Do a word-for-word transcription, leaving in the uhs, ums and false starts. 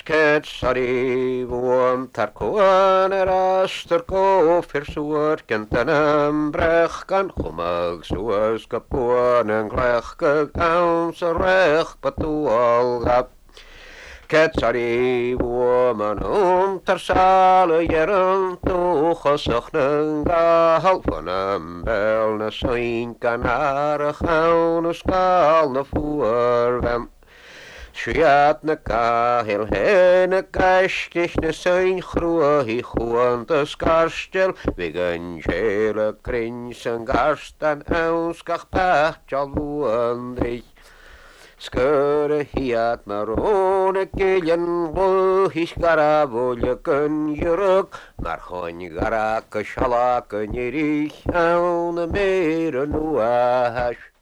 Ket sari vuam tar koan er aster ko fir soer kent en em brech kan chumag soes kapoan en glech keg ans a rech patual gap. Ket sari vuam an om tar sale jeren tochasach nen gahal van em bel na soin kan arig aan a skal na fuer wem. Swiat na kahel hen a kaistich na sein chrua hi chuant as karstel vigan jela krins an garstan aus gach pachal vuandrich. Skure hiat marone gillen wohis gara volje kun juruk mar hon gara ka shalak nirich aan a mere nuash.